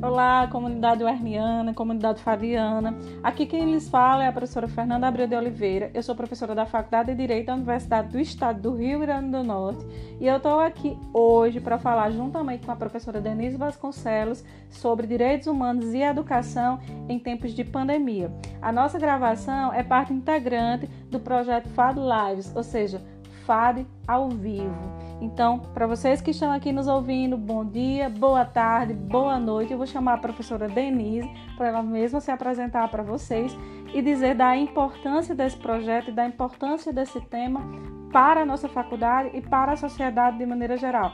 Olá, comunidade werniana, comunidade fadiana. Aqui quem lhes fala é a professora Fernanda Abreu de Oliveira. Eu sou professora da Faculdade de Direito da Universidade do Estado do Rio Grande do Norte e eu estou aqui hoje para falar juntamente com a professora Denise Vasconcelos sobre direitos humanos e educação em tempos de pandemia. A nossa gravação é parte integrante do projeto FAD Lives, ou seja, FAD ao vivo. Então, para vocês que estão aqui nos ouvindo, bom dia, boa tarde, boa noite. Eu vou chamar a professora Denise para ela mesma se apresentar para vocês e dizer da importância desse projeto e da importância desse tema para a nossa faculdade e para a sociedade de maneira geral.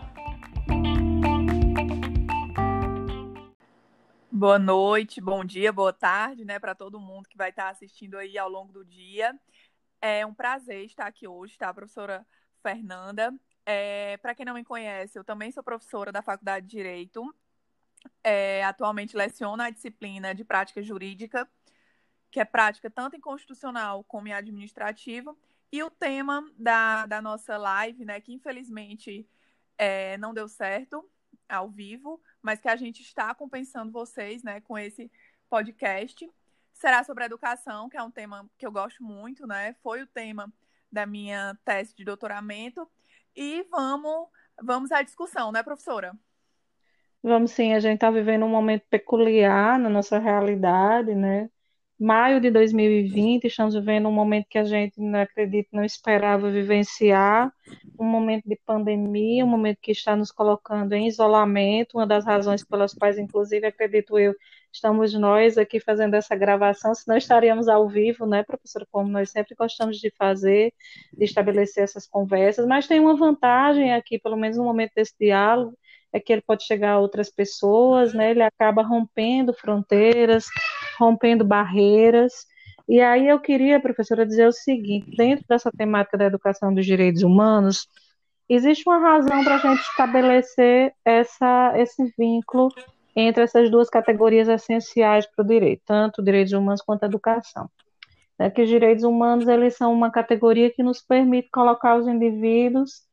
Boa noite, bom dia, boa tarde, para todo mundo que vai estar assistindo aí ao longo do dia. É um prazer estar aqui hoje, tá, professora Fernanda? Para quem não me conhece, eu também sou professora da Faculdade de Direito. Atualmente leciono a disciplina de prática jurídica, que é prática tanto em constitucional como em administrativo. E o tema da nossa live, que infelizmente não deu certo ao vivo, mas que a gente está compensando vocês, com esse podcast, será sobre a educação, que é um tema que eu gosto muito, Foi o tema da minha tese de doutoramento. E vamos à discussão, professora? Vamos sim, a gente está vivendo um momento peculiar na nossa realidade, Maio de 2020, estamos vivendo um momento que a gente, não acredito, não esperava vivenciar, um momento de pandemia, um momento que está nos colocando em isolamento, uma das razões pelas quais, inclusive, acredito eu, estamos nós aqui fazendo essa gravação, senão estaríamos ao vivo, professora, como nós sempre gostamos de fazer, de estabelecer essas conversas, mas tem uma vantagem aqui, pelo menos no momento desse diálogo, é que ele pode chegar a outras pessoas, Ele acaba rompendo fronteiras, rompendo barreiras. E aí eu queria, professora, dizer o seguinte: dentro dessa temática da educação dos direitos humanos, existe uma razão para a gente estabelecer esse vínculo entre essas duas categorias essenciais para o direito, tanto direitos humanos quanto a educação. É que os direitos humanos, eles são uma categoria que nos permite colocar os indivíduos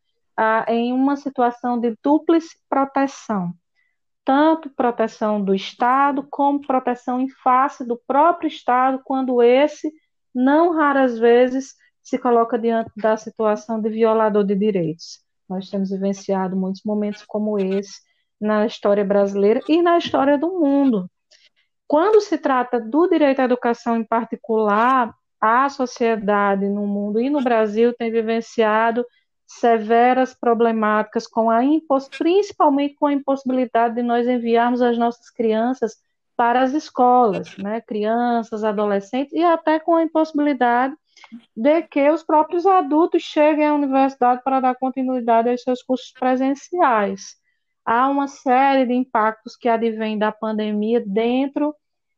em uma situação de dúplice proteção, tanto proteção do Estado, como proteção em face do próprio Estado, quando esse, não raras vezes, se coloca diante da situação de violador de direitos. Nós temos vivenciado muitos momentos como esse na história brasileira e na história do mundo. Quando se trata do direito à educação em particular, a sociedade no mundo e no Brasil tem vivenciado severas problemáticas principalmente com a impossibilidade de nós enviarmos as nossas crianças para as escolas, crianças, adolescentes, e até com a impossibilidade de que os próprios adultos cheguem à universidade para dar continuidade aos seus cursos presenciais. Há uma série de impactos que advêm da pandemia dentro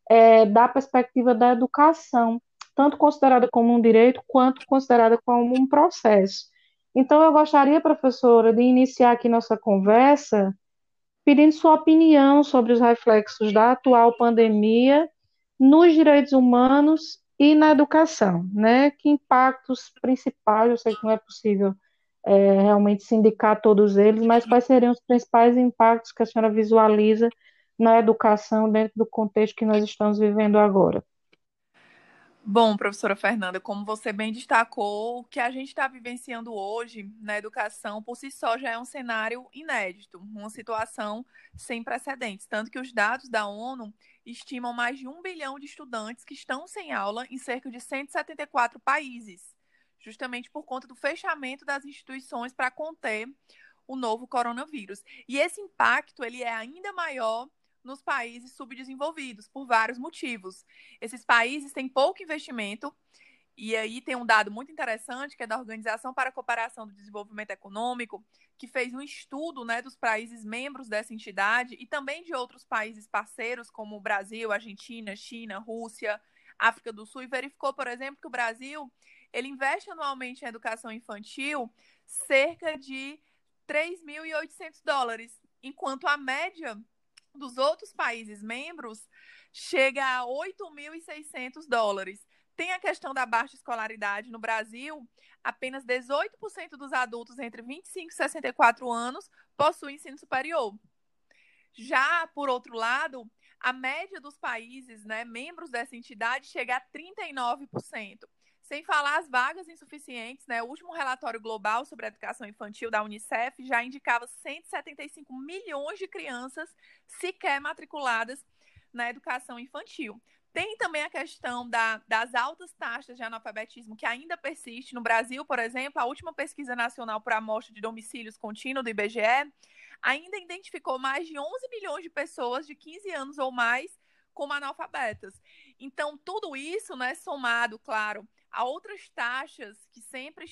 da perspectiva da educação, tanto considerada como um direito, quanto considerada como um processo. Então, eu gostaria, professora, de iniciar aqui nossa conversa pedindo sua opinião sobre os reflexos da atual pandemia nos direitos humanos e na educação, Que impactos principais, eu sei que não é possível realmente sindicar todos eles, mas quais seriam os principais impactos que a senhora visualiza na educação dentro do contexto que nós estamos vivendo agora? Bom, professora Fernanda, como você bem destacou, o que a gente está vivenciando hoje na educação, por si só, já é um cenário inédito, uma situação sem precedentes. Tanto que os dados da ONU estimam mais de 1 bilhão de estudantes que estão sem aula em cerca de 174 países, justamente por conta do fechamento das instituições para conter o novo coronavírus. E esse impacto ele é ainda maior nos países subdesenvolvidos, por vários motivos. Esses países têm pouco investimento, e aí tem um dado muito interessante, que é da Organização para a Cooperação do Desenvolvimento Econômico, que fez um estudo dos países membros dessa entidade e também de outros países parceiros, como o Brasil, Argentina, China, Rússia, África do Sul, e verificou, por exemplo, que o Brasil ele investe anualmente em educação infantil cerca de $3.800, enquanto a média dos outros países membros chega a $8.600. Tem a questão da baixa escolaridade. No Brasil, apenas 18% dos adultos entre 25 e 64 anos possuem ensino superior. Já, por outro lado, A média dos países, né, membros dessa entidade chega a 39%. Sem falar as vagas insuficientes, né? O último relatório global sobre a educação infantil da Unicef já indicava 175 milhões de crianças sequer matriculadas na educação infantil. Tem também a questão das altas taxas de analfabetismo que ainda persiste. No Brasil, por exemplo, a última pesquisa nacional por amostra de domicílios contínuo do IBGE ainda identificou mais de 11 milhões de pessoas de 15 anos ou mais como analfabetas. Então, tudo isso, né, somado, claro, a outras taxas que sempre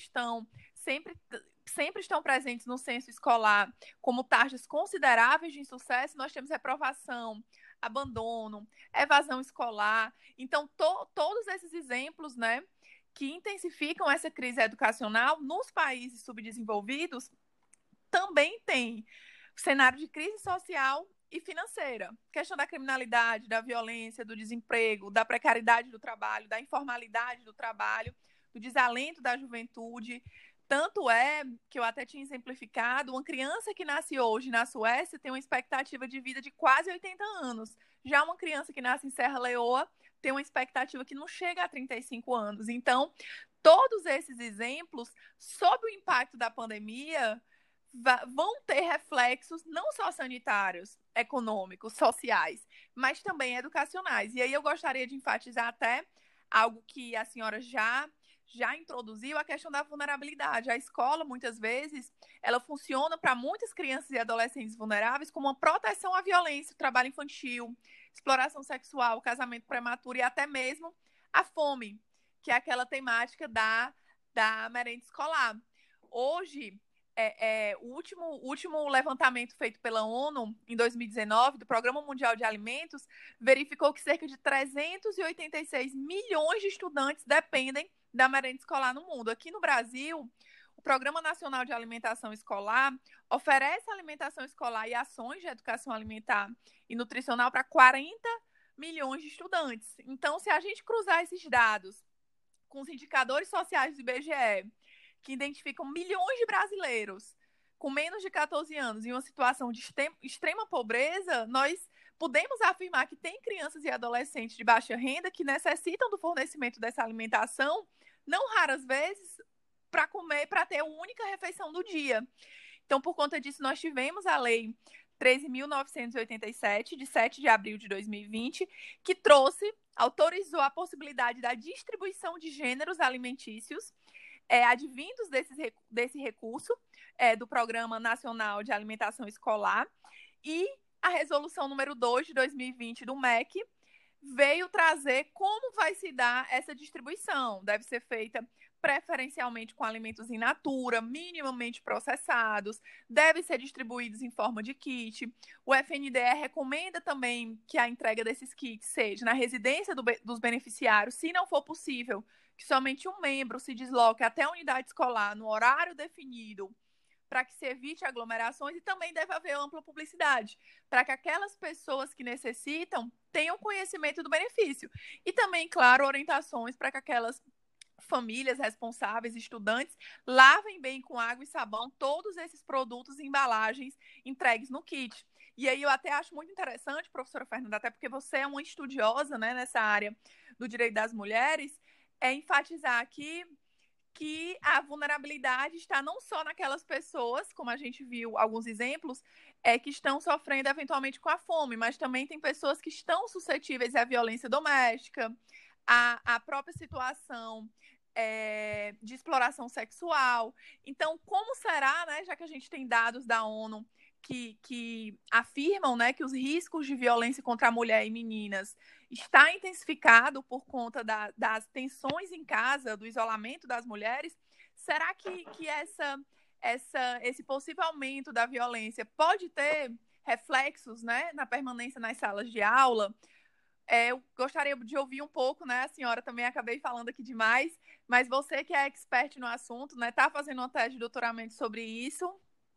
estão presentes no censo escolar, como taxas consideráveis de insucesso, nós temos reprovação, abandono, evasão escolar. Então, todos esses exemplos, né, que intensificam essa crise educacional nos países subdesenvolvidos, também tem cenário de crise social e financeira. Questão da criminalidade, da violência, do desemprego, da precariedade do trabalho, da informalidade do trabalho, do desalento da juventude. Tanto é que eu até tinha exemplificado, uma criança que nasce hoje na Suécia tem uma expectativa de vida de quase 80 anos. Já uma criança que nasce em Serra Leoa tem uma expectativa que não chega a 35 anos. Então, todos esses exemplos, sob o impacto da pandemia, vão ter reflexos não só sanitários, econômicos, sociais, mas também educacionais. E aí eu gostaria de enfatizar até algo que a senhora já introduziu, a questão da vulnerabilidade. A escola, muitas vezes, ela funciona para muitas crianças e adolescentes vulneráveis como uma proteção à violência, trabalho infantil, exploração sexual, casamento prematuro e até mesmo a fome, que é aquela temática da merenda escolar. Hoje, o último levantamento feito pela ONU, em 2019, do Programa Mundial de Alimentos, verificou que cerca de 386 milhões de estudantes dependem da merenda escolar no mundo. Aqui no Brasil, o Programa Nacional de Alimentação Escolar oferece alimentação escolar e ações de educação alimentar e nutricional para 40 milhões de estudantes. Então, se a gente cruzar esses dados com os indicadores sociais do IBGE, que identificam milhões de brasileiros com menos de 14 anos em uma situação de extrema pobreza, nós podemos afirmar que tem crianças e adolescentes de baixa renda que necessitam do fornecimento dessa alimentação, não raras vezes, para comer, para ter a única refeição do dia. Então, por conta disso, nós tivemos a Lei 13.987, de 7 de abril de 2020, que autorizou a possibilidade da distribuição de gêneros alimentícios advindos desse recurso do Programa Nacional de Alimentação Escolar, e a resolução número 2 de 2020 do MEC veio trazer como vai se dar essa distribuição. Deve ser feita preferencialmente com alimentos in natura, minimamente processados, devem ser distribuídos em forma de kit. O FNDE recomenda também que a entrega desses kits seja na residência dos beneficiários, se não for possível, que somente um membro se desloque até a unidade escolar no horário definido, para que se evite aglomerações, e também deve haver ampla publicidade, para que aquelas pessoas que necessitam tenham conhecimento do benefício. E também, claro, orientações para que aquelas famílias responsáveis, estudantes, lavem bem com água e sabão todos esses produtos e embalagens entregues no kit. E aí eu até acho muito interessante, professora Fernanda, até porque você é uma estudiosa, né, nessa área do direito das mulheres, enfatizar aqui que a vulnerabilidade está não só naquelas pessoas, como a gente viu alguns exemplos, que estão sofrendo eventualmente com a fome, mas também tem pessoas que estão suscetíveis à violência doméstica, à própria situação de exploração sexual. Então, como será, né, já que a gente tem dados da ONU que afirmam, né, que os riscos de violência contra a mulher e meninas está intensificado por conta das tensões em casa, do isolamento das mulheres, será que esse possível aumento da violência pode ter reflexos, né, na permanência nas salas de aula? Eu gostaria de ouvir um pouco, né, a senhora também, acabei falando aqui demais, mas você que é expert no assunto, né, está fazendo uma tese de doutoramento sobre isso.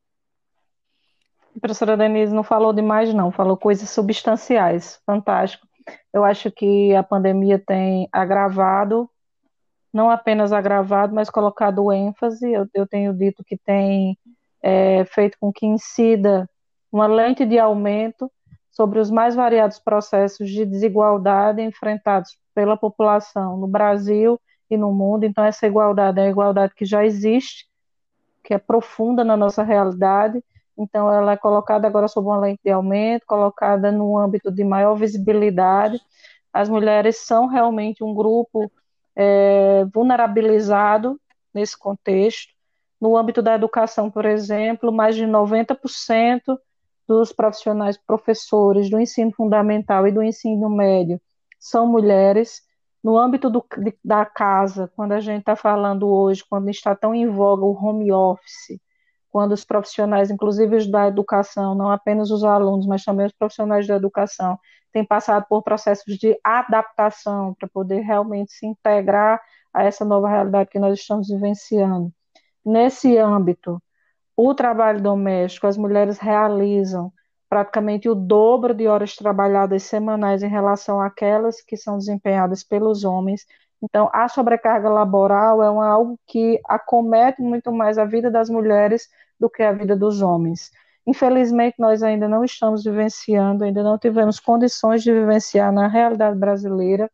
A professora Denise não falou demais, não, falou coisas substanciais, fantástico. Eu acho que a pandemia tem agravado, não apenas agravado, mas colocado ênfase. Eu tenho dito que tem feito com que incida uma lente de aumento sobre os mais variados processos de desigualdade enfrentados pela população no Brasil e no mundo. Então, essa igualdade é a igualdade que já existe, que é profunda na nossa realidade. Então, ela é colocada agora sob uma lente de aumento, colocada no âmbito de maior visibilidade. As mulheres são realmente um grupo vulnerabilizado nesse contexto. No âmbito da educação, por exemplo, mais de 90% dos profissionais professores do ensino fundamental e do ensino médio são mulheres. No âmbito da casa, quando a gente está falando hoje, quando está tão em voga o home office, quando os profissionais, inclusive os da educação, não apenas os alunos, mas também os profissionais da educação, têm passado por processos de adaptação para poder realmente se integrar a essa nova realidade que nós estamos vivenciando. Nesse âmbito, o trabalho doméstico, as mulheres realizam praticamente o dobro de horas trabalhadas semanais em relação àquelas que são desempenhadas pelos homens. Então, a sobrecarga laboral é algo que acomete muito mais a vida das mulheres do que a vida dos homens. Infelizmente, nós ainda não estamos vivenciando, ainda não tivemos condições de vivenciar na realidade brasileira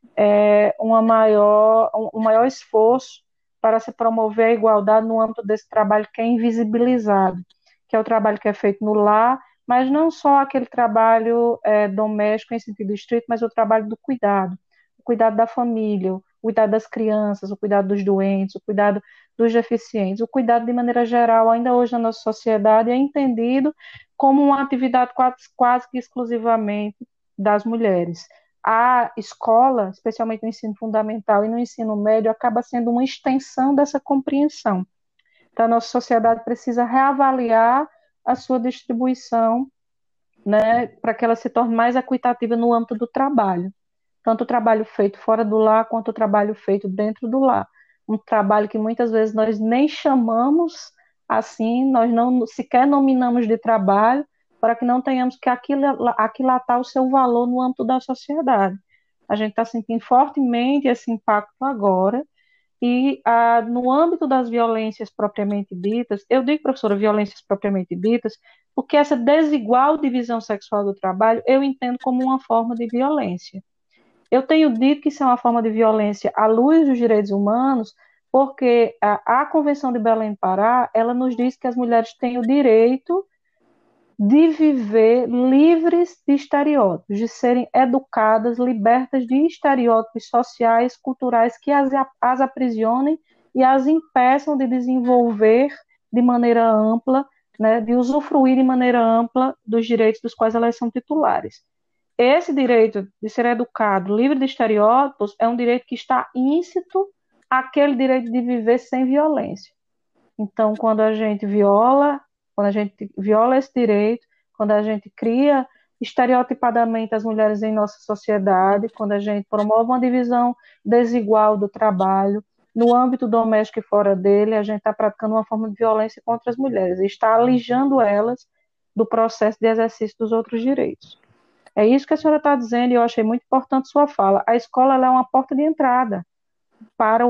um maior esforço para se promover a igualdade no âmbito desse trabalho que é invisibilizado, que é o trabalho que é feito no lar, mas não só aquele trabalho doméstico em sentido estrito, mas o trabalho do cuidado, o cuidado da família, o cuidado das crianças, o cuidado dos doentes, o cuidado dos deficientes, o cuidado de maneira geral, ainda hoje na nossa sociedade, é entendido como uma atividade quase que exclusivamente das mulheres. A escola, especialmente no ensino fundamental e no ensino médio, acaba sendo uma extensão dessa compreensão. Então, a nossa sociedade precisa reavaliar a sua distribuição, né, para que ela se torne mais equitativa no âmbito do trabalho. Tanto o trabalho feito fora do lar, quanto o trabalho feito dentro do lar. Um trabalho que muitas vezes nós nem chamamos assim, nós não sequer nominamos de trabalho, para que não tenhamos que aquilatar o seu valor no âmbito da sociedade. A gente está sentindo fortemente esse impacto agora, e no âmbito das violências propriamente ditas, eu digo, professora, violências propriamente ditas, porque essa desigual divisão sexual do trabalho eu entendo como uma forma de violência. Eu tenho dito que isso é uma forma de violência à luz dos direitos humanos, porque a Convenção de Belém do Pará, ela nos diz que as mulheres têm o direito de viver livres de estereótipos, de serem educadas, libertas de estereótipos sociais, culturais que as aprisionem e as impeçam de desenvolver de maneira ampla, né, de usufruir de maneira ampla dos direitos dos quais elas são titulares. Esse direito de ser educado, livre de estereótipos, é um direito que está íncito àquele direito de viver sem violência. Então, quando a gente viola esse direito, quando a gente cria estereotipadamente as mulheres em nossa sociedade, quando a gente promove uma divisão desigual do trabalho, no âmbito doméstico e fora dele, a gente está praticando uma forma de violência contra as mulheres e está alijando elas do processo de exercício dos outros direitos. É isso que a senhora está dizendo e eu achei muito importante sua fala. A escola ela é uma porta de entrada para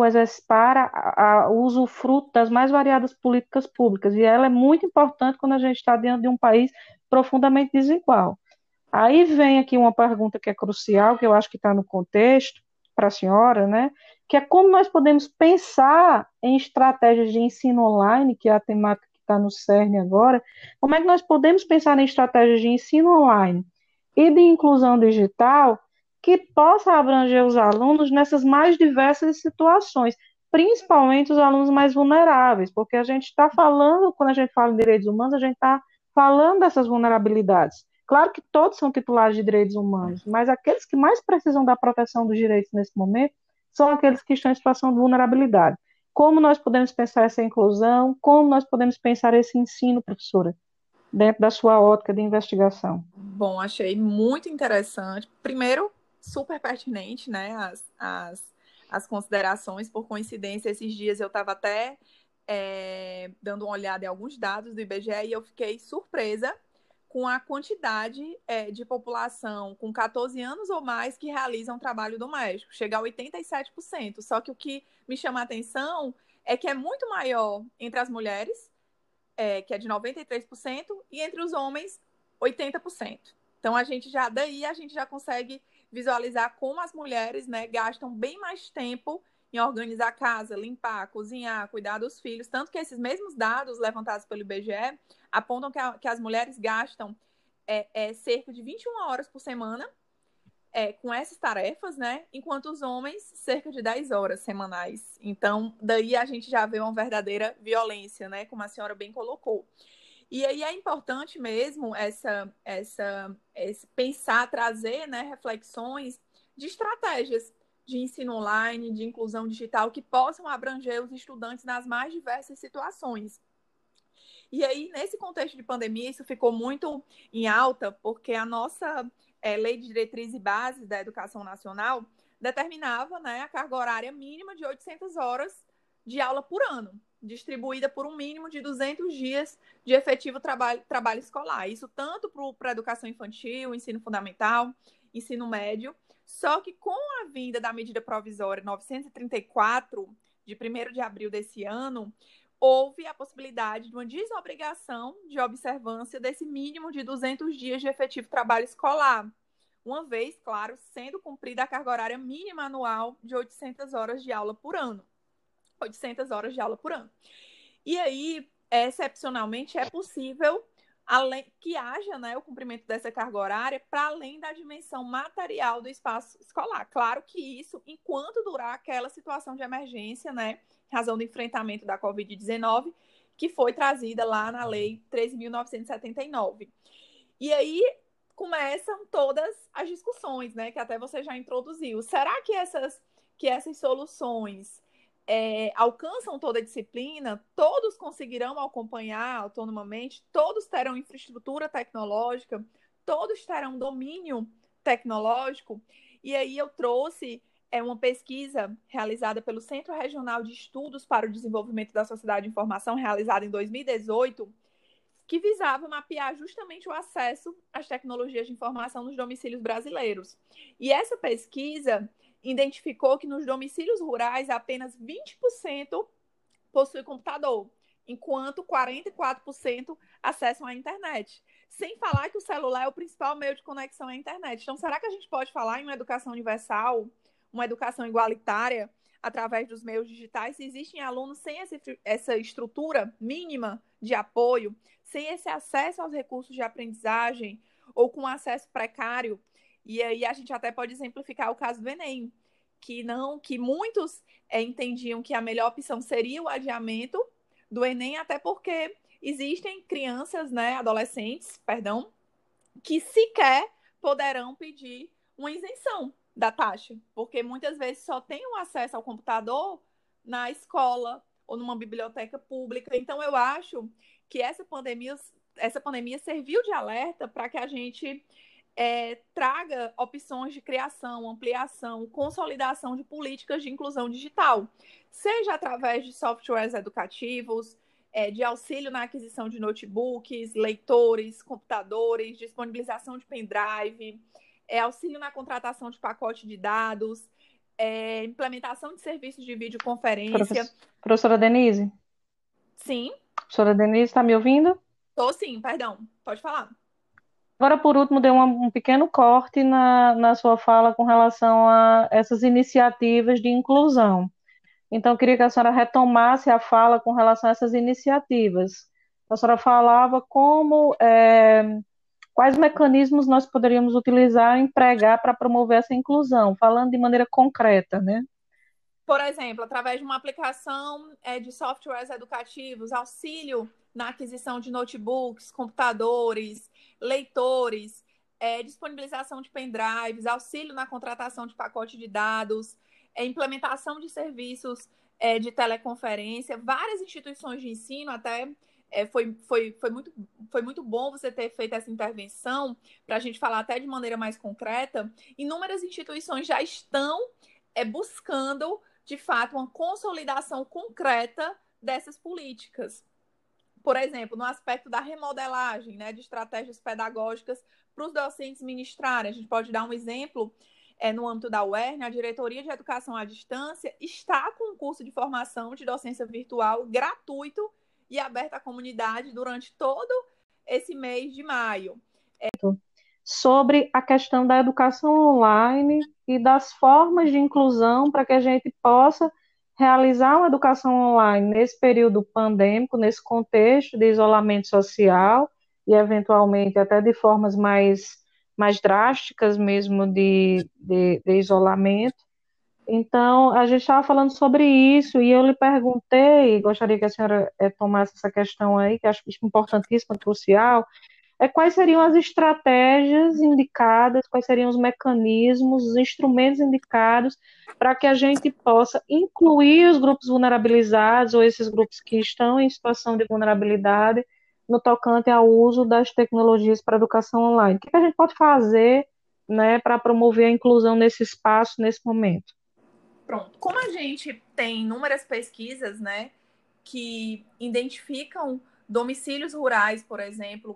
o usufruto das mais variadas políticas públicas, e ela é muito importante quando a gente está dentro de um país profundamente desigual. Aí vem aqui uma pergunta que é crucial, que eu acho que está no contexto, para a senhora, né? Que é como nós podemos pensar em estratégias de ensino online, que é a temática que está no cerne agora, como é que nós podemos pensar em estratégias de ensino online e de inclusão digital que possa abranger os alunos nessas mais diversas situações, principalmente os alunos mais vulneráveis, porque a gente está falando, quando a gente fala em direitos humanos, a gente está falando dessas vulnerabilidades. Claro que todos são titulares de direitos humanos, mas aqueles que mais precisam da proteção dos direitos nesse momento são aqueles que estão em situação de vulnerabilidade. Como nós podemos pensar essa inclusão? Como nós podemos pensar esse ensino, professora, dentro da sua ótica de investigação? Bom, achei muito interessante. Primeiro, super pertinente, né? As considerações. Por coincidência, esses dias eu estava até dando uma olhada em alguns dados do IBGE e eu fiquei surpresa com a quantidade de população com 14 anos ou mais que realizam trabalho doméstico, chega a 87%. Só que o que me chama a atenção é que é muito maior entre as mulheres, que é de 93%, e entre os homens, 80%. Então, daí a gente já consegue visualizar como as mulheres, né, gastam bem mais tempo em organizar a casa, limpar, cozinhar, cuidar dos filhos. Tanto que esses mesmos dados levantados pelo IBGE apontam que as mulheres gastam cerca de 21 horas por semana com essas tarefas, né? Enquanto os homens, cerca de 10 horas semanais. Então, daí a gente já vê uma verdadeira violência, né? Como a senhora bem colocou. E aí é importante mesmo esse pensar, trazer, né, reflexões de estratégias de ensino online, de inclusão digital, que possam abranger os estudantes nas mais diversas situações. E aí, nesse contexto de pandemia, isso ficou muito em alta, porque a nossa Lei de Diretrizes e Bases da Educação Nacional determinava, né, a carga horária mínima de 800 horas de aula por ano, distribuída por um mínimo de 200 dias de efetivo trabalho escolar. Isso tanto para a educação infantil, ensino fundamental, ensino médio. Só que com a vinda da medida provisória 934, de 1º de abril desse ano, houve a possibilidade de uma desobrigação de observância desse mínimo de 200 dias de efetivo trabalho escolar, uma vez, claro, sendo cumprida a carga horária mínima anual de 800 horas de aula por ano. 800 horas de aula por ano. E aí, excepcionalmente, é possível que haja, né, o cumprimento dessa carga horária para além da dimensão material do espaço escolar. Claro que isso, enquanto durar aquela situação de emergência, né, em razão do enfrentamento da Covid-19, que foi trazida lá na Lei 13.979. E aí começam todas as discussões, né, que até você já introduziu. Será que essas soluções alcançam toda a disciplina? Todos conseguirão acompanhar autonomamente? Todos terão infraestrutura tecnológica? Todos terão domínio tecnológico? E aí eu trouxe uma pesquisa realizada pelo Centro Regional de Estudos para o Desenvolvimento da Sociedade de Informação, realizada em 2018, que visava mapear justamente o acesso às tecnologias de informação nos domicílios brasileiros. E essa pesquisa identificou que nos domicílios rurais apenas 20% possui computador, enquanto 44% acessam a internet. Sem falar que o celular é o principal meio de conexão à internet. Então, será que a gente pode falar em uma educação universal, uma educação igualitária, através dos meios digitais, se existem alunos sem essa estrutura mínima de apoio, sem esse acesso aos recursos de aprendizagem, ou com acesso precário? E aí a gente até pode exemplificar o caso do Enem, que muitos entendiam que a melhor opção seria o adiamento do Enem, até porque existem crianças, né, adolescentes, perdão, que sequer poderão pedir uma isenção da taxa, porque muitas vezes só tem o acesso ao computador na escola ou numa biblioteca pública. Então, eu acho que essa pandemia serviu de alerta para que a gente traga opções de criação, ampliação, consolidação de políticas de inclusão digital, seja através de softwares educativos, de auxílio na aquisição de notebooks, leitores, computadores, disponibilização de pendrive, auxílio na contratação de pacote de dados, implementação de serviços de videoconferência. Professora Denise? Sim. Professora Denise, está me ouvindo? Estou sim, perdão. Pode falar. Agora, por último, deu um pequeno corte na sua fala com relação a essas iniciativas de inclusão. Então, eu queria que a senhora retomasse a fala com relação a essas iniciativas. A senhora falava quais mecanismos nós poderíamos utilizar, empregar para promover essa inclusão, falando de maneira concreta, né? Por exemplo, através de uma aplicação de softwares educativos, auxílio na aquisição de notebooks, computadores, leitores, disponibilização de pendrives, auxílio na contratação de pacote de dados, implementação de serviços de teleconferência. Várias instituições de ensino, até foi muito bom você ter feito essa intervenção, para a gente falar até de maneira mais concreta. Inúmeras instituições já estão buscando, de fato, uma consolidação concreta dessas políticas. Por exemplo, no aspecto da remodelagem, né, de estratégias pedagógicas para os docentes ministrarem. A gente pode dar um exemplo, no âmbito da UERN, a Diretoria de Educação à Distância está com um curso de formação de docência virtual gratuito e aberto à comunidade durante todo esse mês de maio. sobre a questão da educação online e das formas de inclusão para que a gente possa realizar uma educação online nesse período pandêmico, nesse contexto de isolamento social e, eventualmente, até de formas mais drásticas mesmo de isolamento. Então, a gente estava falando sobre isso e eu lhe perguntei, gostaria que a senhora tomasse essa questão aí, que acho importantíssima, crucial, quais seriam as estratégias indicadas, quais seriam os mecanismos, os instrumentos indicados para que a gente possa incluir os grupos vulnerabilizados ou esses grupos que estão em situação de vulnerabilidade no tocante ao uso das tecnologias para a educação online. O que a gente pode fazer, né, para promover a inclusão nesse espaço, nesse momento? Pronto. Como a gente tem inúmeras pesquisas, né, que identificam domicílios rurais, por exemplo,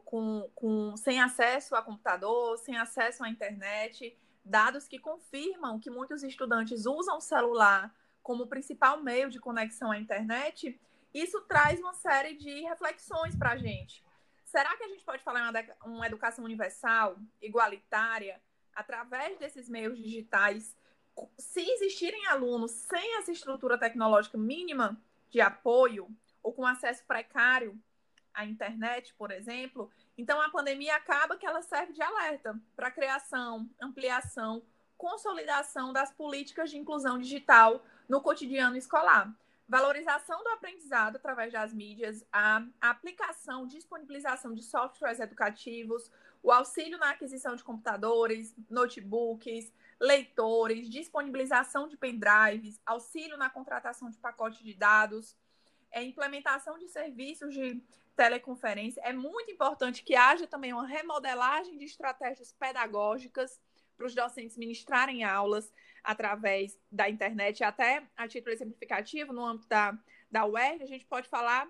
sem acesso a computador, sem acesso à internet, dados que confirmam que muitos estudantes usam o celular como principal meio de conexão à internet, isso traz uma série de reflexões para a gente. Será que a gente pode falar em uma educação universal, igualitária, através desses meios digitais, se existirem alunos sem essa estrutura tecnológica mínima de apoio ou com acesso precário à internet, por exemplo, então a pandemia acaba que ela serve de alerta para a criação, ampliação, consolidação das políticas de inclusão digital no cotidiano escolar. Valorização do aprendizado através das mídias, a aplicação, disponibilização de softwares educativos, o auxílio na aquisição de computadores, notebooks, leitores, disponibilização de pendrives, auxílio na contratação de pacotes de dados, implementação de serviços de teleconferência. É muito importante que haja também uma remodelagem de estratégias pedagógicas para os docentes ministrarem aulas através da internet. Até a título exemplificativo, no âmbito da UERJ, a gente pode falar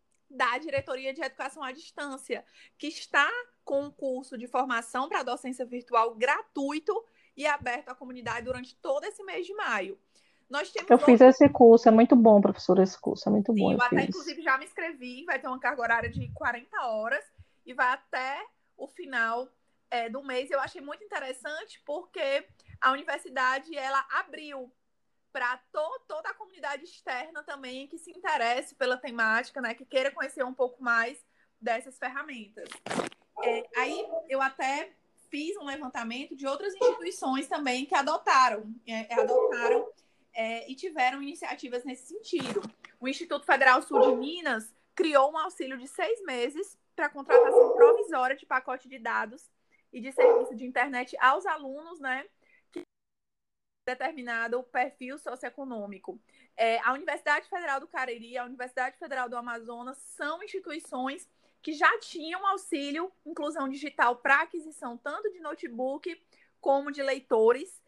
da Diretoria de Educação à Distância, que está com um curso de formação para docência virtual gratuito e aberto à comunidade durante todo esse mês de maio. Nós temos Eu fiz esse curso, é muito bom, professor, esse curso é muito bom, Sim, eu eu até, fiz. inclusive, já me inscrevi, vai ter uma carga horária de 40 horas e vai até o final do mês. Eu achei muito interessante porque a universidade, ela abriu para toda a comunidade externa também que se interesse pela temática, né, que queira conhecer um pouco mais dessas ferramentas. Aí eu até fiz um levantamento de outras instituições também que adotaram e tiveram iniciativas nesse sentido. O Instituto Federal Sul de Minas criou um auxílio de 6 meses para contratação provisória de pacote de dados e de serviço de internet aos alunos, né, que determinado perfil socioeconômico. A Universidade Federal do Cariri, a Universidade Federal do Amazonas são instituições que já tinham auxílio inclusão digital para aquisição tanto de notebook como de leitores.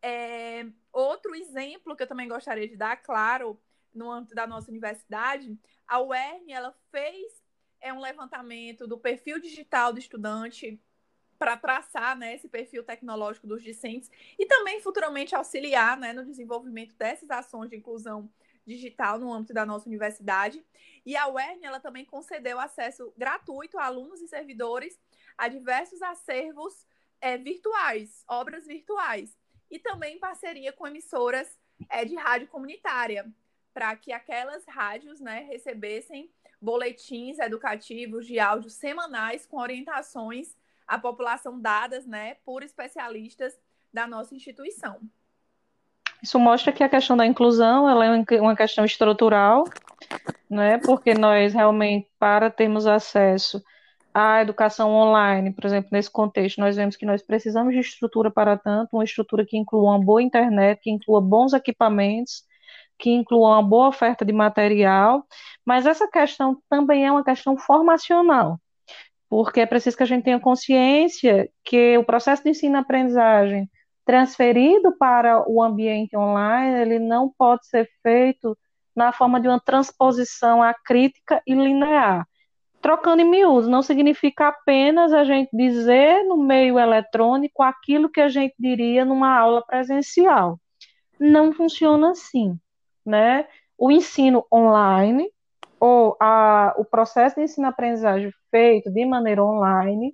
Outro exemplo que eu também gostaria de dar, claro, no âmbito da nossa universidade, a UERN, ela fez um levantamento do perfil digital do estudante para traçar, né, esse perfil tecnológico dos discentes e também futuramente auxiliar, né, no desenvolvimento dessas ações de inclusão digital no âmbito da nossa universidade. E a UERN, ela também concedeu acesso gratuito a alunos e servidores a diversos acervos virtuais, obras virtuais, e também em parceria com emissoras de rádio comunitária, para que aquelas rádios, né, recebessem boletins educativos de áudio semanais com orientações à população dadas, né, por especialistas da nossa instituição. Isso mostra que a questão da inclusão ela é uma questão estrutural, né? Porque nós realmente, para termos acesso à educação online, por exemplo, nesse contexto, nós vemos que nós precisamos de estrutura para tanto, uma estrutura que inclua uma boa internet, que inclua bons equipamentos, que inclua uma boa oferta de material, mas essa questão também é uma questão formacional, porque é preciso que a gente tenha consciência que o processo de ensino-aprendizagem transferido para o ambiente online, ele não pode ser feito na forma de uma transposição acrítica e linear. Trocando em miúdos, não significa apenas a gente dizer no meio eletrônico aquilo que a gente diria numa aula presencial. Não funciona assim, né? O ensino online ou o processo de ensino-aprendizagem feito de maneira online,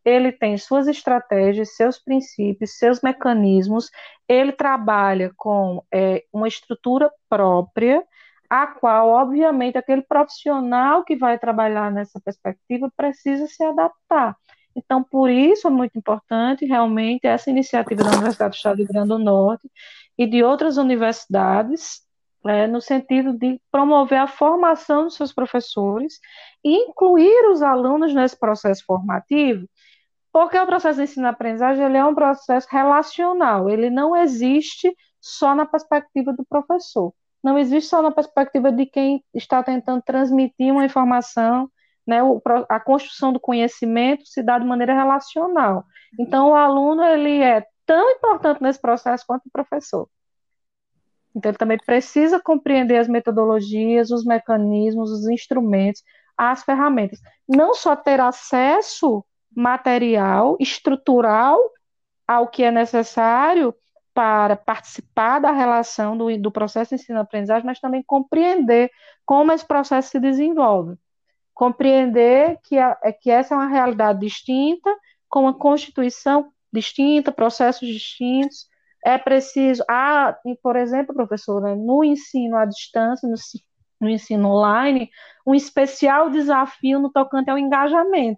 ele tem suas estratégias, seus princípios, seus mecanismos, ele trabalha com uma estrutura própria, a qual, obviamente, aquele profissional que vai trabalhar nessa perspectiva precisa se adaptar. Então, por isso é muito importante realmente essa iniciativa da Universidade do Estado do Rio Grande do Norte e de outras universidades, no sentido de promover a formação dos seus professores e incluir os alunos nesse processo formativo, porque o processo de ensino-aprendizagem ele é um processo relacional, ele não existe só na perspectiva do professor, não existe só na perspectiva de quem está tentando transmitir uma informação, né, a construção do conhecimento se dá de maneira relacional. Então, o aluno ele é tão importante nesse processo quanto o professor. Então, ele também precisa compreender as metodologias, os mecanismos, os instrumentos, as ferramentas. Não só ter acesso material, estrutural, ao que é necessário para participar da relação do processo de ensino-aprendizagem, mas também compreender como esse processo se desenvolve. Compreender que essa é uma realidade distinta, com uma constituição distinta, processos distintos. É preciso, por exemplo, professora, no ensino à distância, no ensino online, um especial desafio no tocante ao engajamento,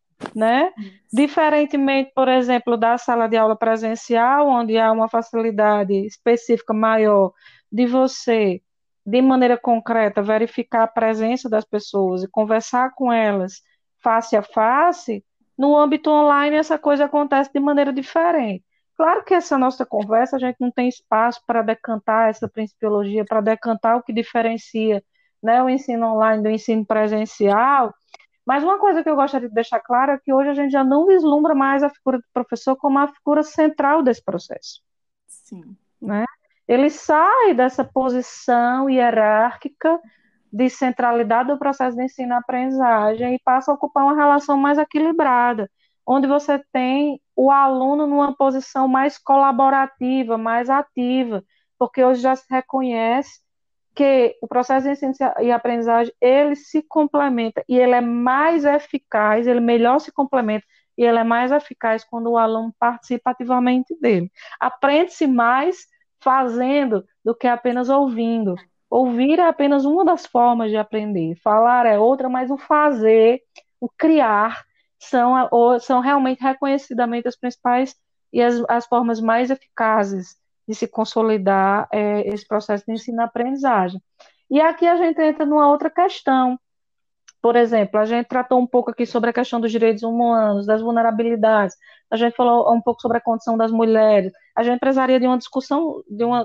né? Diferentemente, por exemplo, da sala de aula presencial, onde há uma facilidade específica maior de você, de maneira concreta, verificar a presença das pessoas e conversar com elas face a face, no âmbito online essa coisa acontece de maneira diferente. Claro que essa nossa conversa, a gente não tem espaço para decantar essa principiologia, para decantar o que diferencia, né, o ensino online do ensino presencial, mas uma coisa que eu gostaria de deixar clara é que hoje a gente já não vislumbra mais a figura do professor como a figura central desse processo. Sim. Né? Ele sai dessa posição hierárquica de centralidade do processo de ensino-aprendizagem e passa a ocupar uma relação mais equilibrada, onde você tem o aluno numa posição mais colaborativa, mais ativa, porque hoje já se reconhece que o processo de ensino e aprendizagem, ele se complementa e ele é mais eficaz, ele melhor se complementa e ele é mais eficaz quando o aluno participa ativamente dele. Aprende-se mais fazendo do que apenas ouvindo. Ouvir é apenas uma das formas de aprender, falar é outra, mas o fazer, o criar, são realmente reconhecidamente as principais e as formas mais eficazes de se consolidar esse processo de ensino-aprendizagem. E aqui a gente entra numa outra questão. Por exemplo, a gente tratou um pouco aqui sobre a questão dos direitos humanos, das vulnerabilidades, a gente falou um pouco sobre a condição das mulheres, a gente precisaria de uma discussão,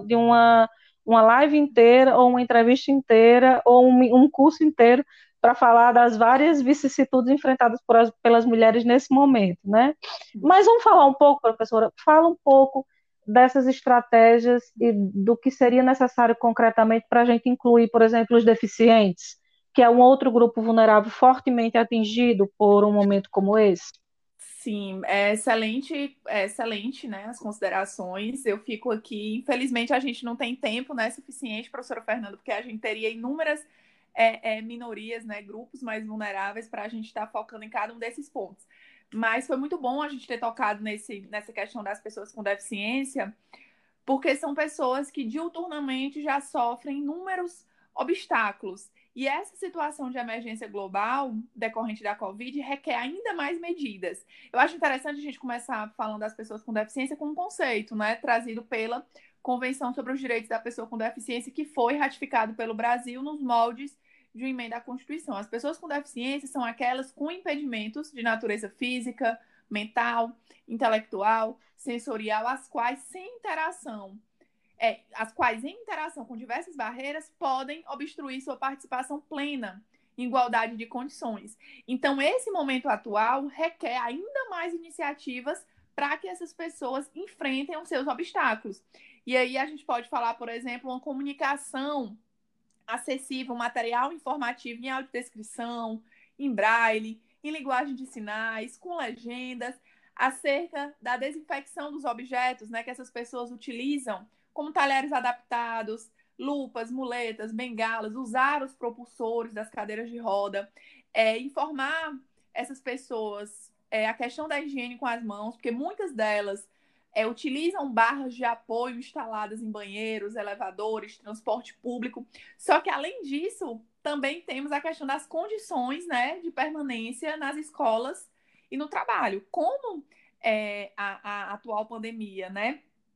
uma live inteira, ou uma entrevista inteira, ou um curso inteiro, para falar das várias vicissitudes enfrentadas pelas mulheres nesse momento, né? Mas vamos falar um pouco, professora, fala um pouco dessas estratégias e do que seria necessário concretamente para a gente incluir, por exemplo, os deficientes, que é um outro grupo vulnerável fortemente atingido por um momento como esse? Sim, é excelente, né, as considerações. Eu fico aqui, infelizmente a gente não tem tempo, né, suficiente, professora Fernanda, porque a gente teria inúmeras minorias, né, grupos mais vulneráveis para a gente estar focando em cada um desses pontos. Mas foi muito bom a gente ter tocado nessa questão das pessoas com deficiência, porque são pessoas que diuturnamente já sofrem inúmeros obstáculos. E essa situação de emergência global decorrente da Covid requer ainda mais medidas. Eu acho interessante a gente começar falando das pessoas com deficiência com um conceito, né, trazido pela Convenção sobre os Direitos da Pessoa com Deficiência, que foi ratificado pelo Brasil nos moldes de uma emenda à Constituição. As pessoas com deficiência são aquelas com impedimentos de natureza física, mental, intelectual, sensorial, as quais em interação com diversas barreiras podem obstruir sua participação plena em igualdade de condições. Então, esse momento atual requer ainda mais iniciativas para que essas pessoas enfrentem os seus obstáculos. E aí a gente pode falar, por exemplo, uma comunicação acessível, material informativo em audiodescrição, em braille, em linguagem de sinais, com legendas, acerca da desinfecção dos objetos, né, que essas pessoas utilizam, como talheres adaptados, lupas, muletas, bengalas, usar os propulsores das cadeiras de roda, informar essas pessoas a questão da higiene com as mãos, porque muitas delas utilizam barras de apoio instaladas em banheiros, elevadores, transporte público. Só que, além disso, também temos a questão das condições, né, de permanência nas escolas e no trabalho. Como a atual pandemia, né,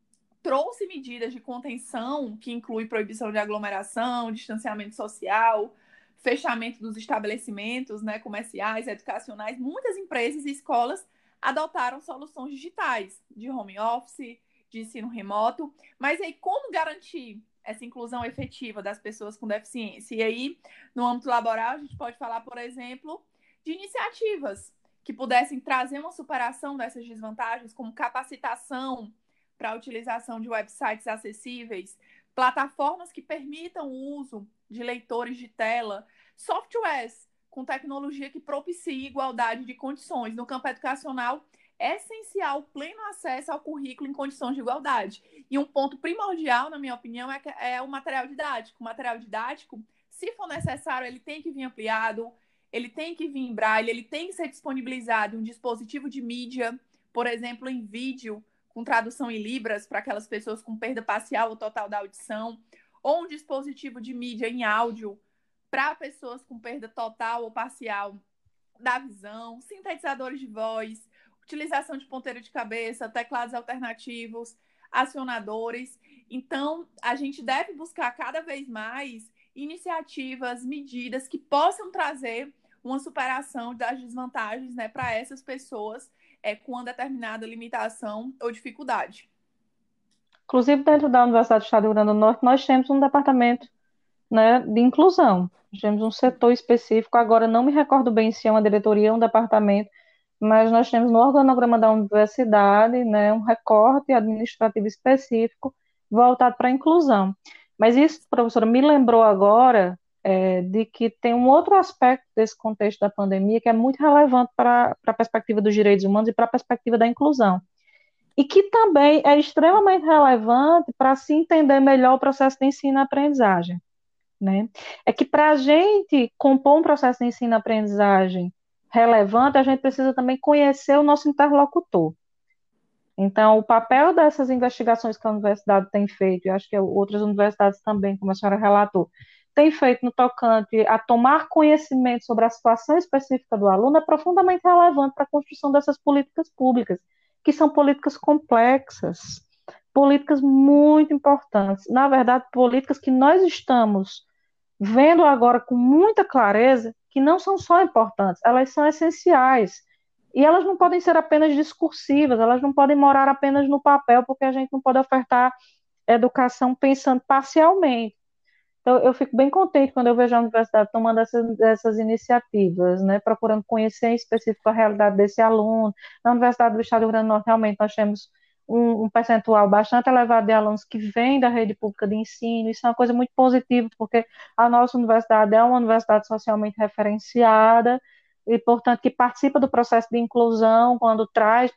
trouxe medidas de contenção, que inclui proibição de aglomeração, distanciamento social, fechamento dos estabelecimentos, né, comerciais, educacionais, muitas empresas e escolas adotaram soluções digitais, de home office, de ensino remoto. Mas aí, como garantir essa inclusão efetiva das pessoas com deficiência? E aí, no âmbito laboral, a gente pode falar, por exemplo, de iniciativas que pudessem trazer uma superação dessas desvantagens, como capacitação para a utilização de websites acessíveis, plataformas que permitam o uso de leitores de tela, softwares com tecnologia que propicie igualdade de condições. No campo educacional, é essencial o pleno acesso ao currículo em condições de igualdade. E um ponto primordial, na minha opinião, é o material didático. O material didático, se for necessário, ele tem que vir ampliado, ele tem que vir em braille, ele tem que ser disponibilizado em um dispositivo de mídia, por exemplo, em vídeo, com tradução em libras para aquelas pessoas com perda parcial ou total da audição, ou um dispositivo de mídia em áudio para pessoas com perda total ou parcial da visão, sintetizadores de voz, utilização de ponteiro de cabeça, teclados alternativos, acionadores. Então, a gente deve buscar cada vez mais iniciativas, medidas que possam trazer uma superação das desvantagens, né, para essas pessoas com uma determinada limitação ou dificuldade. Inclusive, dentro da Universidade do Estado do Rio Grande do Norte, nós temos um departamento, né, de inclusão. Nós temos um setor específico, agora não me recordo bem se é uma diretoria ou um departamento, mas nós temos no organograma da universidade, né, um recorte administrativo específico voltado para a inclusão. Mas isso, professora, me lembrou agora de que tem um outro aspecto desse contexto da pandemia que é muito relevante para a perspectiva dos direitos humanos e para a perspectiva da inclusão, e que também é extremamente relevante para se entender melhor o processo de ensino-aprendizagem, né? É que para a gente compor um processo de ensino-aprendizagem relevante, a gente precisa também conhecer o nosso interlocutor. Então, o papel dessas investigações que a universidade tem feito, e acho que outras universidades também, como a senhora relatou, tem feito no tocante a tomar conhecimento sobre a situação específica do aluno, é profundamente relevante para a construção dessas políticas públicas, que são políticas complexas, políticas muito importantes. Na verdade, políticas que nós estamos vendo agora com muita clareza que não são só importantes, elas são essenciais. E elas não podem ser apenas discursivas, elas não podem morar apenas no papel, porque a gente não pode ofertar educação pensando parcialmente. Então, eu fico bem contente quando eu vejo a universidade tomando essas iniciativas, né, procurando conhecer em específico a realidade desse aluno. Na Universidade do Estado do Rio Grande do Norte, realmente, nós temos um percentual bastante elevado de alunos que vêm da rede pública de ensino. Isso é uma coisa muito positiva, porque a nossa universidade é uma universidade socialmente referenciada e, portanto, que participa do processo de inclusão quando traz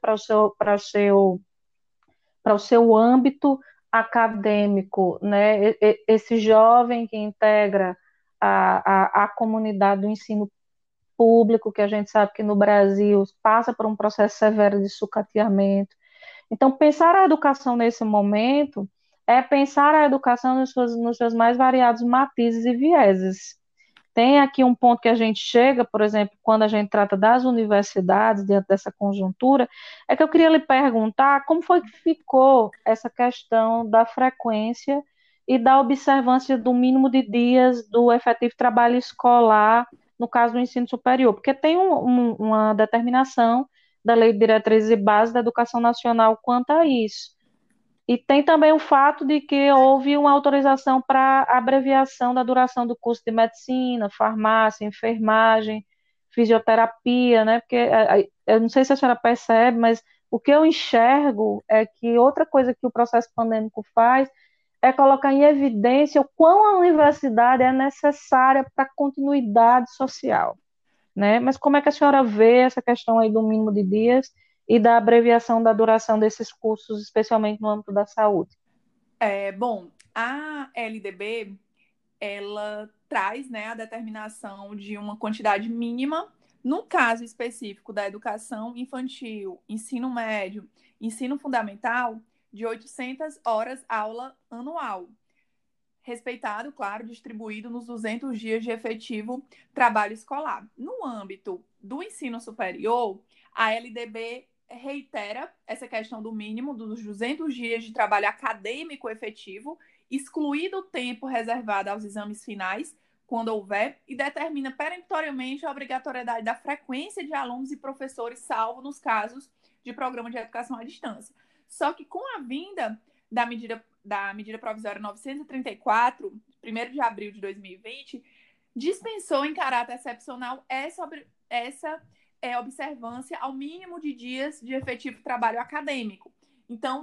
para o seu âmbito acadêmico, né? Esse jovem que integra a comunidade do ensino público, que a gente sabe que no Brasil passa por um processo severo de sucateamento. Então, pensar a educação nesse momento é pensar a educação nos seus mais variados matizes e vieses. Tem aqui um ponto que a gente chega, por exemplo, quando a gente trata das universidades, diante dessa conjuntura, é que eu queria lhe perguntar como foi que ficou essa questão da frequência e da observância do mínimo de dias do efetivo trabalho escolar, no caso do ensino superior, porque tem uma determinação da Lei de Diretrizes e Bases da Educação Nacional quanto a isso. E tem também o fato de que houve uma autorização para abreviação da duração do curso de medicina, farmácia, enfermagem, fisioterapia, né? Porque eu não sei se a senhora percebe, mas o que eu enxergo é que outra coisa que o processo pandêmico faz é colocar em evidência o quão a universidade é necessária para a continuidade social, né? Mas como é que a senhora vê essa questão aí do mínimo de dias e da abreviação da duração desses cursos, especialmente no âmbito da saúde? Bom, a LDB, ela traz, né, a determinação de uma quantidade mínima No caso específico da educação infantil, ensino médio, ensino fundamental, de 800 horas aula anual, respeitado, claro, distribuído nos 200 dias de efetivo trabalho escolar. No âmbito do ensino superior, a LDB reitera essa questão do mínimo dos 200 dias de trabalho acadêmico efetivo, excluído o tempo reservado aos exames finais, quando houver, e determina peremptoriamente a obrigatoriedade da frequência de alunos e professores, salvo nos casos de programa de educação à distância. Só que com a vinda da medida provisória 934, 1º de abril de 2020, dispensou em caráter excepcional essa observância ao mínimo de dias de efetivo trabalho acadêmico. Então,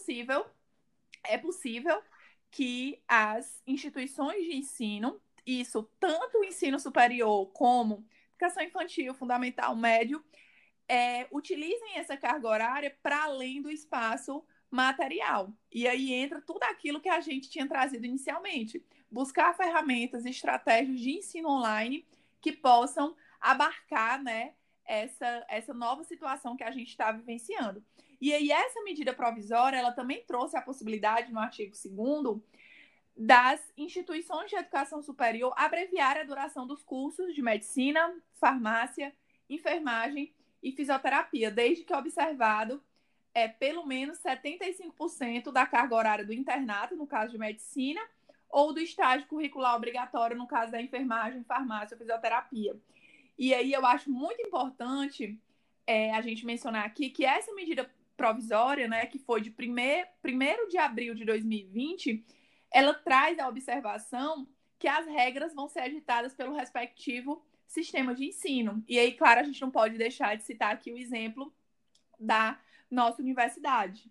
é possível que as instituições de ensino, isso tanto o ensino superior como educação infantil, fundamental, médio, utilizem essa carga horária para além do espaço material. E aí entra tudo aquilo que a gente tinha trazido inicialmente. Buscar ferramentas e estratégias de ensino online que possam abarcar, né, essa nova situação que a gente está vivenciando. E aí essa medida provisória, ela também trouxe a possibilidade, no artigo 2º, das instituições de educação superior abreviar a duração dos cursos de medicina, farmácia, enfermagem e fisioterapia, desde que observado pelo menos 75% da carga horária do internato, no caso de medicina, ou do estágio curricular obrigatório, no caso da enfermagem, farmácia ou fisioterapia. E aí eu acho muito importante a gente mencionar aqui que essa medida provisória, né, que foi de 1º de abril de 2020, ela traz a observação que as regras vão ser editadas pelo respectivo sistema de ensino. E aí, claro, a gente não pode deixar de citar aqui o exemplo da nossa universidade.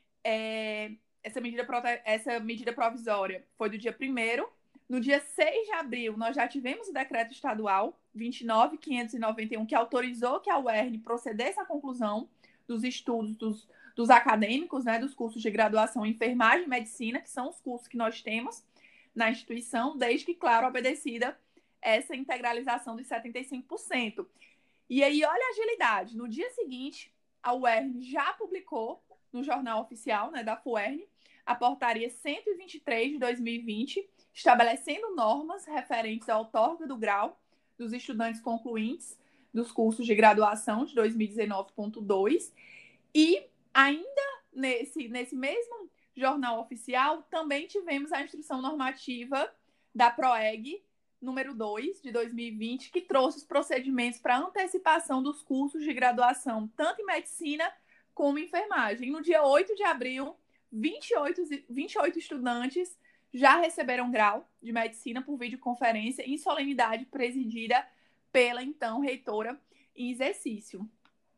Essa medida provisória foi do dia 1º. No dia 6 de abril, nós já tivemos o decreto estadual 29.591, que autorizou que a UERN procedesse à conclusão dos estudos dos acadêmicos, né, dos cursos de graduação em enfermagem e medicina, que são os cursos que nós temos na instituição, desde que, claro, obedecida essa integralização dos 75%. E aí, olha a agilidade. No dia seguinte, a UERN já publicou no Jornal Oficial, né, da FUERN, a portaria 123 de 2020, estabelecendo normas referentes à outorga do grau dos estudantes concluintes dos cursos de graduação de 2019.2. E ainda nesse mesmo Jornal Oficial, também tivemos a instrução normativa da PROEG, número 2, de 2020, que trouxe os procedimentos para antecipação dos cursos de graduação, tanto em medicina como em enfermagem. No dia 8 de abril, 28 estudantes já receberam grau de medicina por videoconferência em solenidade presidida pela, então, reitora em exercício.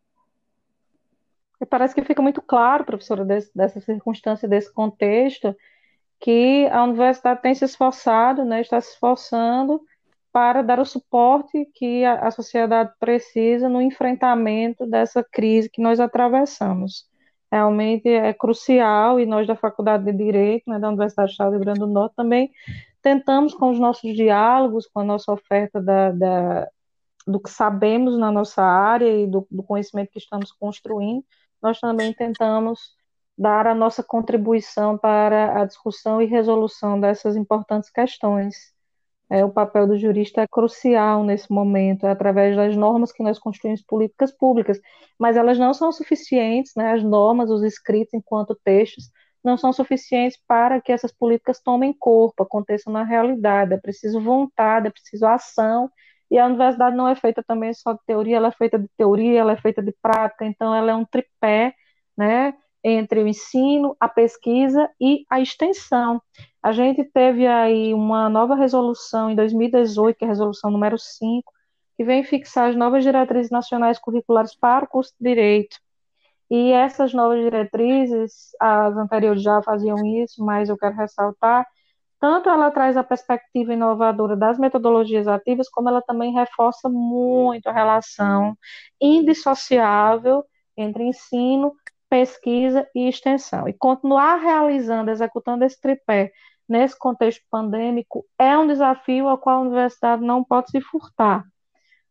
E parece que fica muito claro, professora, dessa circunstância, desse contexto, que a universidade tem se esforçado, né, está se esforçando para dar o suporte que a sociedade precisa no enfrentamento dessa crise que nós atravessamos. Realmente é crucial, e nós da Faculdade de Direito, né, da Universidade do Estado do Rio Grande do Norte, também tentamos, com os nossos diálogos, com a nossa oferta do que sabemos na nossa área e do conhecimento que estamos construindo, nós também tentamos dar a nossa contribuição para a discussão e resolução dessas importantes questões. O papel do jurista é crucial nesse momento, através das normas que nós construímos políticas públicas, mas elas não são suficientes, né, as normas, os escritos enquanto textos, não são suficientes para que essas políticas tomem corpo, aconteçam na realidade. É preciso vontade, é preciso ação, e a universidade não é feita também só de teoria, ela é feita de teoria, ela é feita de prática, então ela é um tripé, né, entre o ensino, a pesquisa e a extensão. A gente teve aí uma nova resolução em 2018, que é a resolução número 5, que vem fixar as novas diretrizes nacionais curriculares para o curso de Direito. E essas novas diretrizes, as anteriores já faziam isso, mas eu quero ressaltar, tanto ela traz a perspectiva inovadora das metodologias ativas, como ela também reforça muito a relação indissociável entre ensino, pesquisa e extensão. E continuar realizando, executando esse tripé nesse contexto pandêmico é um desafio ao qual a universidade não pode se furtar.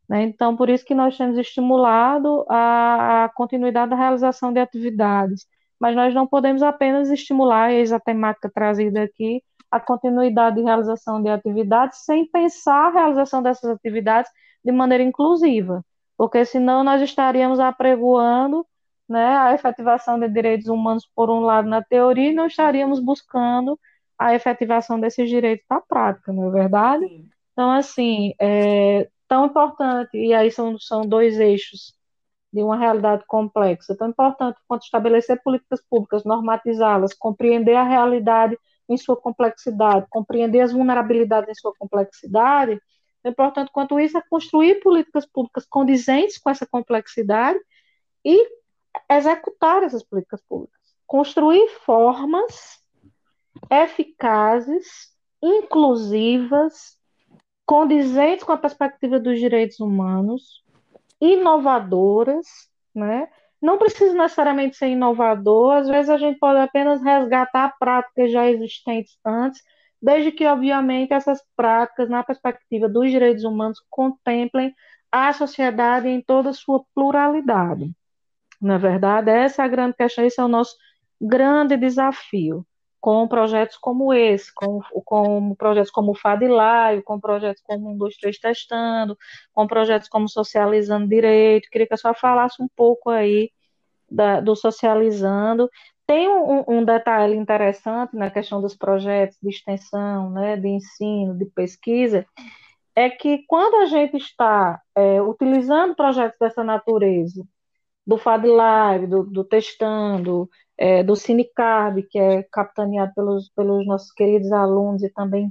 né? Então, por isso que nós temos estimulado a continuidade da realização de atividades, mas nós não podemos apenas estimular, eis a temática trazida aqui, a continuidade de realização de atividades sem pensar a realização dessas atividades de maneira inclusiva, porque senão nós estaríamos apregoando, né, a efetivação de direitos humanos por um lado na teoria e não estaríamos buscando a efetivação desses direitos na prática, não é verdade? Sim. Então, assim, tão importante, e aí são dois eixos de uma realidade complexa, tão importante quanto estabelecer políticas públicas, normatizá-las, compreender a realidade em sua complexidade, compreender as vulnerabilidades em sua complexidade, tão importante quanto isso é construir políticas públicas condizentes com essa complexidade e executar essas políticas públicas. Construir formas eficazes, inclusivas, condizentes com a perspectiva dos direitos humanos, inovadoras, né? Não precisa necessariamente ser inovador, às vezes a gente pode apenas resgatar práticas já existentes antes, desde que, obviamente, essas práticas, na perspectiva dos direitos humanos, contemplem a sociedade em toda a sua pluralidade. Na verdade, essa é a grande questão, esse é o nosso grande desafio, com projetos como esse, com projetos como o FADLive, com projetos como 123 Testando, com projetos como Socializando Direito. Queria que a senhora falasse um pouco aí do Socializando. Tem um detalhe interessante na questão dos projetos de extensão, né, de ensino, de pesquisa, é que quando a gente está utilizando projetos dessa natureza, do FADLive, do Testando, do Cinecarb, que é capitaneado pelos nossos queridos alunos e também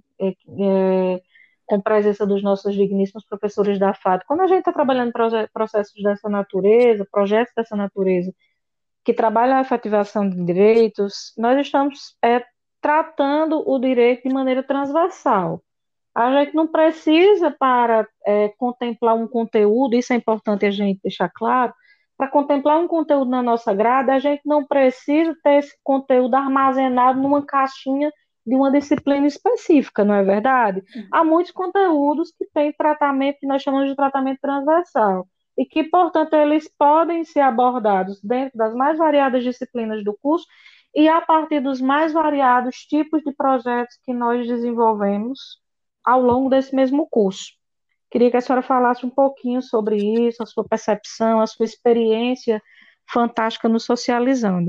com presença dos nossos digníssimos professores da FAD. Quando a gente está trabalhando processos dessa natureza, projetos dessa natureza, que trabalham a efetivação de direitos, nós estamos tratando o direito de maneira transversal. A gente não precisa, para contemplar um conteúdo, isso é importante a gente deixar claro, para contemplar um conteúdo na nossa grade, a gente não precisa ter esse conteúdo armazenado numa caixinha de uma disciplina específica, não é verdade? Há muitos conteúdos que têm tratamento, que nós chamamos de tratamento transversal, e que, portanto, eles podem ser abordados dentro das mais variadas disciplinas do curso e a partir dos mais variados tipos de projetos que nós desenvolvemos ao longo desse mesmo curso. Queria que a senhora falasse um pouquinho sobre isso, a sua percepção, a sua experiência fantástica no Socializando.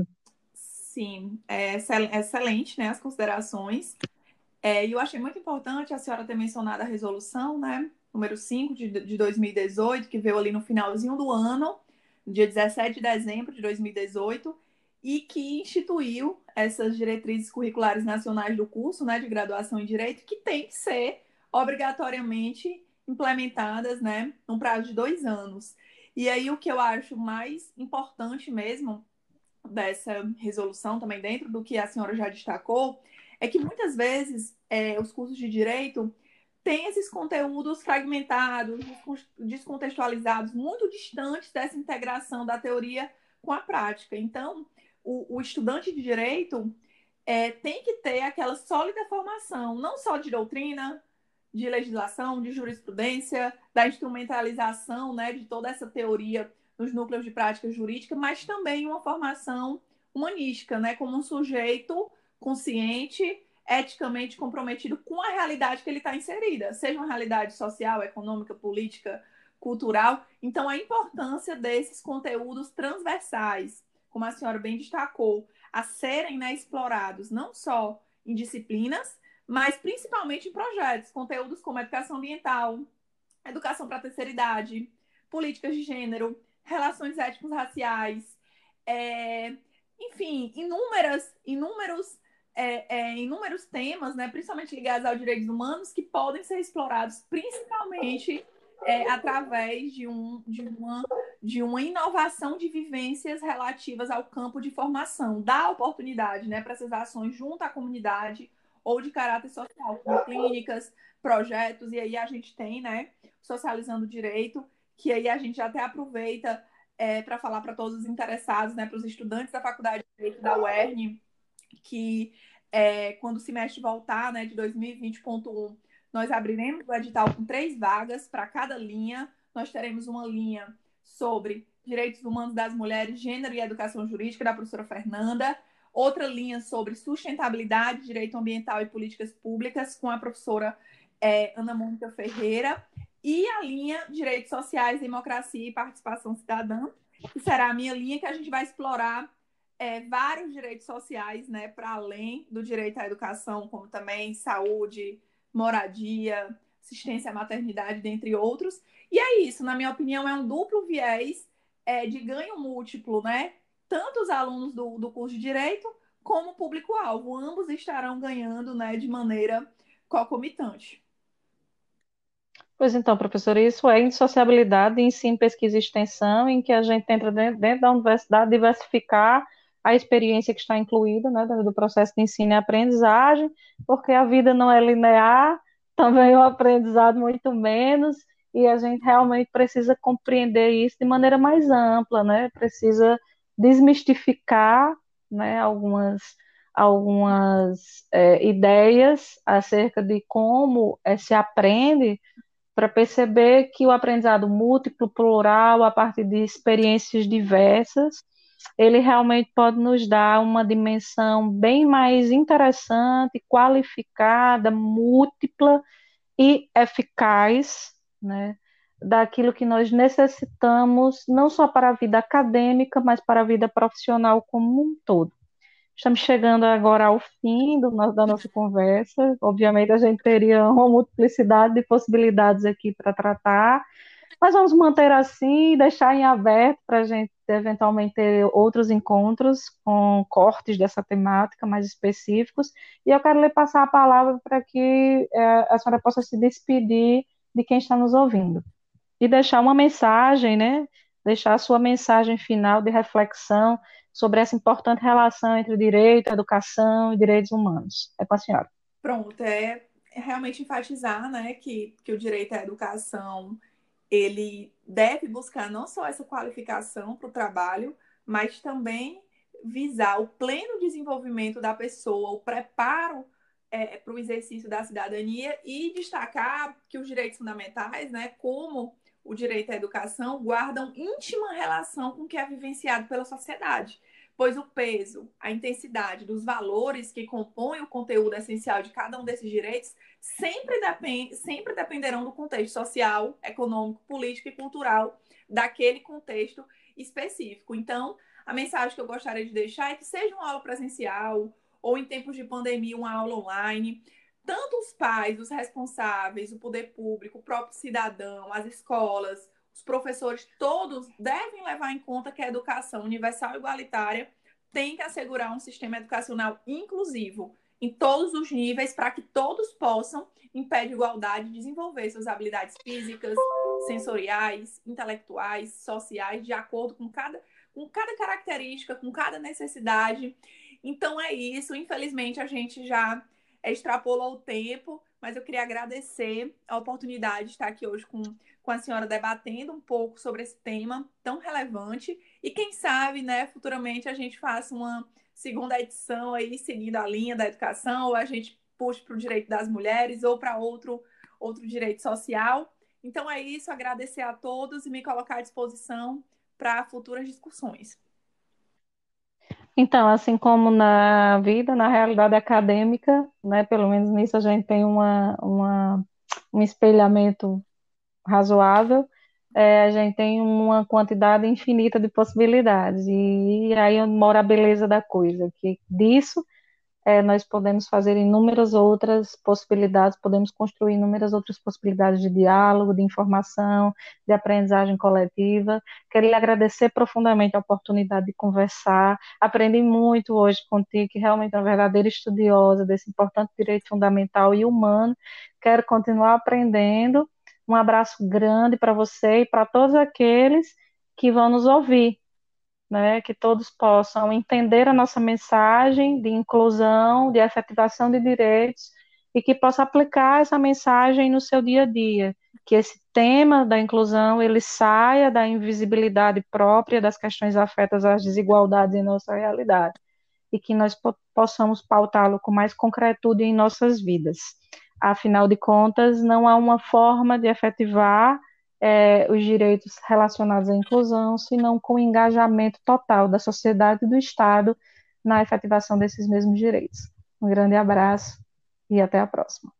Sim, é excelente, né, as considerações. E eu achei muito importante a senhora ter mencionado a resolução, né, número 5 de 2018, que veio ali no finalzinho do ano, dia 17 de dezembro de 2018, e que instituiu essas diretrizes curriculares nacionais do curso, né, de graduação em Direito, que tem que ser obrigatoriamente implementadas, né, num prazo de 2 anos. E aí o que eu acho mais importante mesmo dessa resolução, também dentro do que a senhora já destacou, é que muitas vezes os cursos de direito têm esses conteúdos fragmentados, descontextualizados, muito distantes dessa integração da teoria com a prática. Então, o estudante de direito tem que ter aquela sólida formação, não só de doutrina, de legislação, de jurisprudência, da instrumentalização, né, de toda essa teoria nos núcleos de prática jurídica, mas também uma formação humanística, né, como um sujeito consciente, eticamente comprometido com a realidade que ele está inserida, seja uma realidade social, econômica, política, cultural. Então, a importância desses conteúdos transversais, como a senhora bem destacou, a serem, né, explorados não só em disciplinas, mas principalmente em projetos, conteúdos como educação ambiental, educação para a terceira idade, políticas de gênero, relações étnicos raciais, enfim, inúmeros temas, né, principalmente ligados aos direitos humanos, que podem ser explorados principalmente através de uma inovação de vivências relativas ao campo de formação, dá oportunidade, né, para essas ações junto à comunidade ou de caráter social, como clínicas, projetos, e aí a gente tem, né, Socializando Direito, que aí a gente até aproveita para falar para todos os interessados, né, para os estudantes da Faculdade de Direito da UERN, que quando o semestre voltar, né, de 2020.1, nós abriremos o edital com 3 vagas para cada linha. nós teremos uma linha sobre direitos humanos das mulheres, gênero e educação jurídica, da professora Fernanda, outra linha sobre sustentabilidade, direito ambiental e políticas públicas, com a professora Ana Mônica Ferreira, e a linha Direitos Sociais, Democracia e Participação Cidadã, que será a minha linha, que a gente vai explorar vários direitos sociais, né, para além do direito à educação, como também saúde, moradia, assistência à maternidade, dentre outros. E é isso, na minha opinião, é um duplo viés de ganho múltiplo, né? Tanto os alunos do curso de Direito como o público-alvo, ambos estarão ganhando, né, de maneira concomitante. Pois então, professor, isso é indissociabilidade, ensino, pesquisa e extensão, em que a gente entra dentro da universidade diversificar a experiência que está incluída, né, do processo de ensino e aprendizagem, porque a vida não é linear, também o aprendizado muito menos, e a gente realmente precisa compreender isso de maneira mais ampla, né, precisa desmistificar, né, algumas ideias acerca de como se aprende, para perceber que o aprendizado múltiplo, plural, a partir de experiências diversas, ele realmente pode nos dar uma dimensão bem mais interessante, qualificada, múltipla e eficaz, né, daquilo que nós necessitamos, não só para a vida acadêmica, mas para a vida profissional como um todo. Estamos chegando agora ao fim da nossa conversa. Obviamente, a gente teria uma multiplicidade de possibilidades aqui para tratar, mas vamos manter assim e deixar em aberto para a gente eventualmente ter outros encontros com cortes dessa temática mais específicos. E eu quero lhe passar a palavra para que a senhora possa se despedir de quem está nos ouvindo e deixar uma mensagem, né? Deixar a sua mensagem final de reflexão sobre essa importante relação entre direito, educação e direitos humanos. É com a senhora. Pronto, é realmente enfatizar, né, que o direito à educação ele deve buscar não só essa qualificação para o trabalho, mas também visar o pleno desenvolvimento da pessoa, o preparo para o exercício da cidadania e destacar que os direitos fundamentais, né, como o direito à educação, guardam íntima relação com o que é vivenciado pela sociedade, pois o peso, a intensidade dos valores que compõem o conteúdo essencial de cada um desses direitos sempre dependerão do contexto social, econômico, político e cultural daquele contexto específico. Então, a mensagem que eu gostaria de deixar é que seja uma aula presencial ou em tempos de pandemia uma aula online, tanto os pais, os responsáveis, o poder público, o próprio cidadão, as escolas, os professores, todos devem levar em conta que a educação universal e igualitária tem que assegurar um sistema educacional inclusivo em todos os níveis para que todos possam, em pé de igualdade, desenvolver suas habilidades físicas, sensoriais, intelectuais, sociais, de acordo com cada característica, com cada necessidade. Então é isso. Infelizmente, a gente já extrapolou o tempo, mas eu queria agradecer a oportunidade de estar aqui hoje com a senhora debatendo um pouco sobre esse tema tão relevante. E quem sabe, né, futuramente a gente faça uma segunda edição aí, seguindo a linha da educação, ou a gente puxe para o direito das mulheres ou para outro direito social. Então é isso, agradecer a todos e me colocar à disposição para futuras discussões. Então, assim como na vida, na realidade acadêmica, né, pelo menos nisso a gente tem um espelhamento razoável, a gente tem uma quantidade infinita de possibilidades, e aí mora a beleza da coisa, que disso nós podemos fazer inúmeras outras possibilidades, podemos construir inúmeras outras possibilidades de diálogo, de informação, de aprendizagem coletiva. Quero lhe agradecer profundamente a oportunidade de conversar. Aprendi muito hoje contigo, que realmente é uma verdadeira estudiosa desse importante direito fundamental e humano. Quero continuar aprendendo. Um abraço grande para você e para todos aqueles que vão nos ouvir, né, que todos possam entender a nossa mensagem de inclusão, de efetivação de direitos, e que possa aplicar essa mensagem no seu dia a dia, que esse tema da inclusão ele saia da invisibilidade própria das questões afetas às desigualdades em nossa realidade, e que nós possamos pautá-lo com mais concretude em nossas vidas. Afinal de contas, não há uma forma de efetivar os direitos relacionados à inclusão, senão com o engajamento total da sociedade e do Estado na efetivação desses mesmos direitos. Um grande abraço e até a próxima.